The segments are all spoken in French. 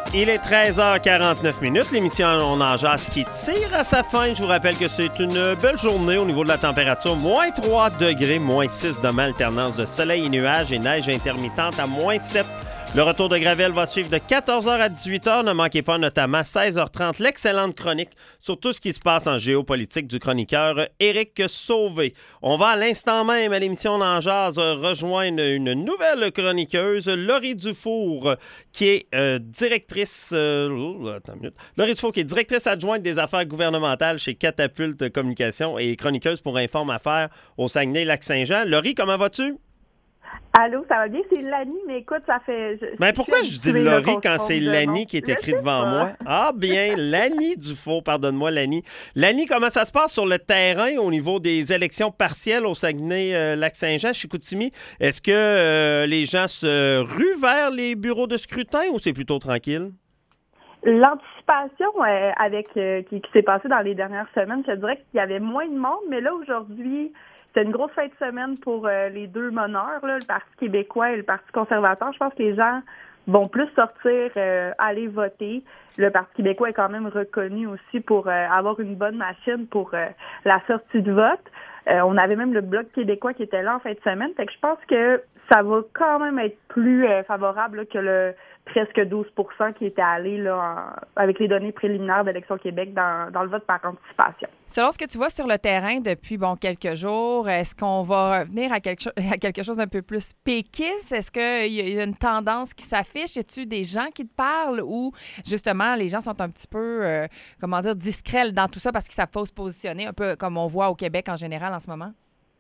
Il est 13h49, l'émission On en jase qui tire à sa fin. Je vous rappelle que c'est une belle journée au niveau de la température. Moins 3 degrés, moins 6 demain, alternance de soleil et nuages et neige intermittente à moins 7. Le retour de Gravel va suivre de 14h à 18h. Ne manquez pas notamment 16h30 l'excellente chronique sur tout ce qui se passe en géopolitique du chroniqueur Éric Sauvé. On va à l'instant même à l'émission On en jase rejoindre une nouvelle chroniqueuse, Laurie Dufour, qui est directrice... Laurie Dufour, qui est directrice adjointe des affaires gouvernementales chez Catapulte Communication et chroniqueuse pour Informe Affaires au Saguenay-Lac-Saint-Jean. Laurie, comment vas-tu? Allô, ça va bien? C'est Lani, mais écoute, ça fait... Mais pourquoi je dis Laurie quand c'est Lani qui est écrit devant moi? Ah bien, Lani Dufault, pardonne-moi Lani. Lani, comment ça se passe sur le terrain au niveau des élections partielles au Saguenay-Lac-Saint-Jean, chez Chicoutimi? Est-ce que les gens se ruent vers les bureaux de scrutin ou c'est plutôt tranquille? L'anticipation qui s'est passée dans les dernières semaines, je dirais qu'il y avait moins de monde, mais là, aujourd'hui... C'est une grosse fin de semaine pour les deux meneurs, là, le Parti québécois et le Parti conservateur. Je pense que les gens vont plus sortir, aller voter. Le Parti québécois est quand même reconnu aussi pour avoir une bonne machine pour la sortie de vote. On avait même le Bloc québécois qui était là en fin de semaine. Fait que je pense que ça va quand même être plus favorable là, que le presque 12% qui était allé là, avec les données préliminaires d'Élection Québec dans le vote par anticipation. Selon ce que tu vois sur le terrain depuis quelques jours, est-ce qu'on va revenir à quelque chose d'un peu plus péquiste? Est-ce qu'il y a une tendance qui s'affiche? Y a-t-il des gens qui te parlent ou justement les gens sont un petit peu, discrets dans tout ça parce qu'ils savent pas se positionner, un peu comme on voit au Québec en général en ce moment?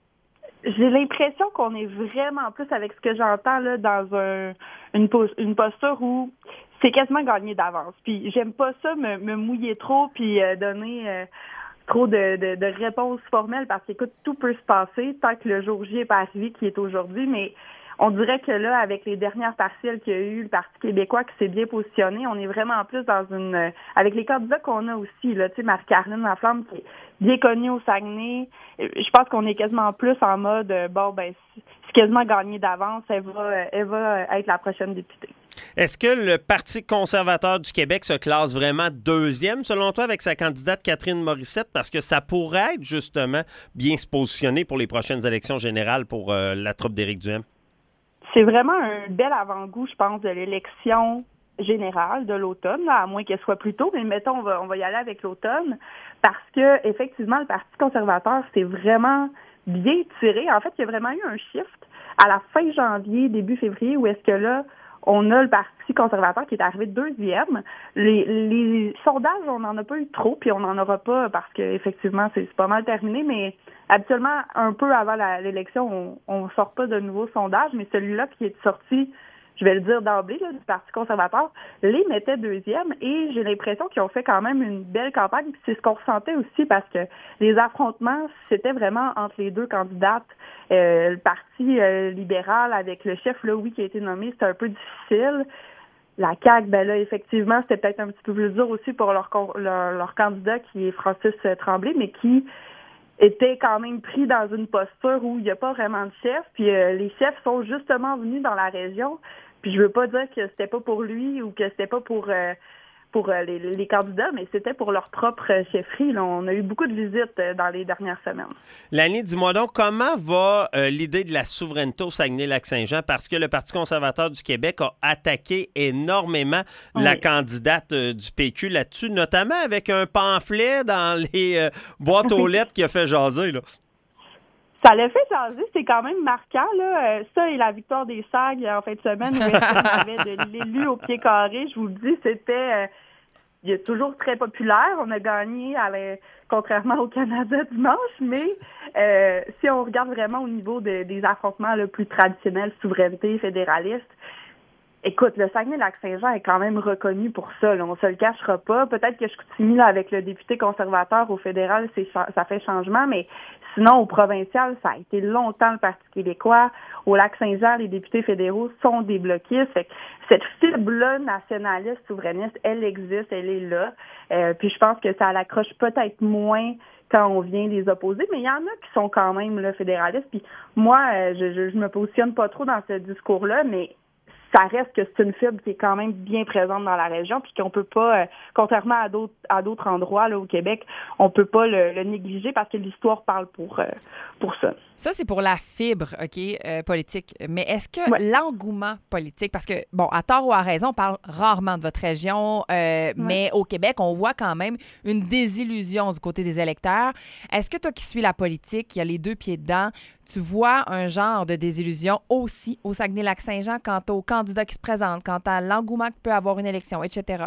J'ai l'impression qu'on est vraiment plus avec ce que j'entends là dans une posture où c'est quasiment gagné d'avance. Puis j'aime pas ça me mouiller trop puis donner trop de réponses formelles parce qu'écoute, tout peut se passer tant que le jour J n'est pas arrivé qui est aujourd'hui, mais on dirait que là, avec les dernières partielles qu'il y a eu, le Parti québécois qui s'est bien positionné, on est vraiment plus dans une... avec les candidats qu'on a aussi, là, tu sais, Marie-Caroline Laflamme qui est bien connue au Saguenay, je pense qu'on est quasiment plus en mode, c'est quasiment gagné d'avance, elle va être la prochaine députée. Est-ce que le Parti conservateur du Québec se classe vraiment deuxième, selon toi, avec sa candidate Catherine Morissette? Parce que ça pourrait être, justement, bien se positionner pour les prochaines élections générales pour la troupe d'Éric Duhem. C'est vraiment un bel avant-goût, je pense, de l'élection générale de l'automne, là, à moins qu'elle soit plus tôt, mais mettons, on va y aller avec l'automne, parce que effectivement, le Parti conservateur s'est vraiment bien tiré. En fait, il y a vraiment eu un shift à la fin janvier, début février, où est-ce que là, on a le Parti conservateur qui est arrivé deuxième. Les sondages, on n'en a pas eu trop, puis on n'en aura pas parce qu'effectivement, c'est pas mal terminé, mais habituellement, un peu avant l'élection, on ne sort pas de nouveaux sondages, mais celui-là qui est sorti, je vais le dire d'emblée, là, du Parti conservateur, les mettait deuxième et j'ai l'impression qu'ils ont fait quand même une belle campagne. Puis c'est ce qu'on ressentait aussi parce que les affrontements, c'était vraiment entre les deux candidates. Le Parti libéral avec le chef, là, oui, qui a été nommé, c'était un peu difficile. La CAQ, là, effectivement, c'était peut-être un petit peu plus dur aussi pour leur candidat qui est Francis Tremblay, mais qui était quand même pris dans une posture où il n'y a pas vraiment de chef. Puis les chefs sont justement venus dans la région. Puis je veux pas dire que c'était pas pour lui ou que c'était pas pour les candidats, mais c'était pour leur propre chefferie. Là. On a eu beaucoup de visites dans les dernières semaines. Lani, dis-moi donc, comment va l'idée de la souveraineté au Saguenay-Lac-Saint-Jean? Parce que le Parti conservateur du Québec a attaqué énormément la candidate du PQ là-dessus, notamment avec un pamphlet dans les boîtes aux lettres qui a fait jaser, là. Ça l'a fait jaser, c'est quand même marquant, là. Ça et la victoire des SAG en fin de semaine, où on avait de l'élu au pied carré, je vous le dis, c'était il est toujours très populaire. On a gagné contrairement au Canada dimanche, mais si on regarde vraiment au niveau des affrontements le plus traditionnels, souveraineté, fédéraliste, écoute, le Saguenay-Lac-Saint-Jean est quand même reconnu pour ça. Là. On se le cachera pas. Peut-être que Chicoutimi, là, avec le député conservateur au fédéral, ça fait changement, mais sinon, au provincial, ça a été longtemps le Parti québécois. Au Lac-Saint-Jean, les députés fédéraux sont des bloquistes. Fait que cette fibre-là nationaliste, souverainiste, elle existe, elle est là. Puis je pense que ça l'accroche peut-être moins quand on vient les opposer, mais il y en a qui sont quand même là, fédéralistes. Puis moi, je me positionne pas trop dans ce discours-là, mais ça reste que c'est une fibre qui est quand même bien présente dans la région, puis qu'on peut pas, contrairement à d'autres endroits là au Québec, on peut pas le négliger parce que l'histoire parle pour ça. Ça, c'est pour la fibre, OK, politique. Mais est-ce que l'engouement politique, parce que, bon, à tort ou à raison, on parle rarement de votre région, mais au Québec, on voit quand même une désillusion du côté des électeurs. Est-ce que toi qui suis la politique, qui a les deux pieds dedans, tu vois un genre de désillusion aussi au Saguenay-Lac-Saint-Jean quant aux candidats qui se présentent, quant à l'engouement que peut avoir une élection, etc.?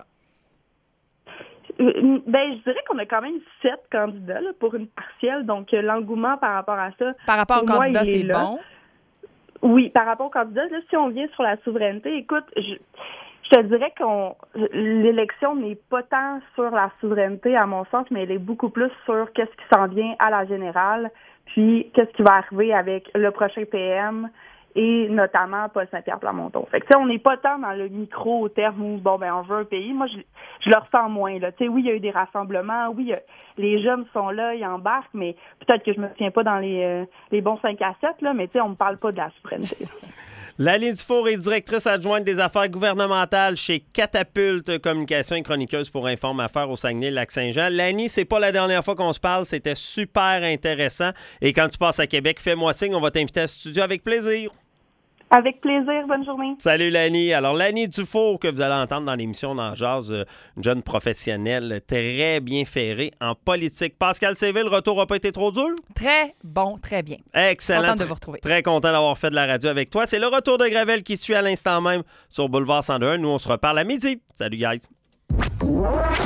Je dirais qu'on a quand même 7 candidats là, pour une partielle, donc l'engouement par rapport à ça. Par rapport aux candidats, c'est bon? Oui, par rapport aux candidats, là, si on vient sur la souveraineté, écoute, je te dirais l'élection n'est pas tant sur la souveraineté à mon sens, mais elle est beaucoup plus sur qu'est-ce qui s'en vient à la générale, puis qu'est-ce qui va arriver avec le prochain PM et notamment Paul Saint-Pierre Plamondon. Fait que on n'est pas tant dans le micro au terme où on veut un pays. Moi, je le ressens moins là. Tu sais, oui, il y a eu des rassemblements, oui, les jeunes sont là, ils embarquent, mais peut-être que je me tiens pas dans les bons 5 à 7 là, mais tu sais, on me parle pas de la souveraineté. Lani Dufour est directrice adjointe des affaires gouvernementales chez Catapulte Communication et chroniqueuse pour Informe Affaires au Saguenay-Lac-Saint-Jean. Lani, c'est pas la dernière fois qu'on se parle, c'était super intéressant. Et quand tu passes à Québec, fais-moi signe, on va t'inviter à ce studio avec plaisir. Avec plaisir, bonne journée. Salut Lani. Alors Lani Dufour, que vous allez entendre dans l'émission Dans Jazz, une jeune professionnelle très bien ferrée en politique. Pascal Séville, le retour n'a pas été trop dur? Très bon, très bien. Excellent. Content de vous retrouver. Très content d'avoir fait de la radio avec toi. C'est le retour de Gravel qui suit à l'instant même sur Boulevard 102. Nous, on se reparle à midi. Salut guys.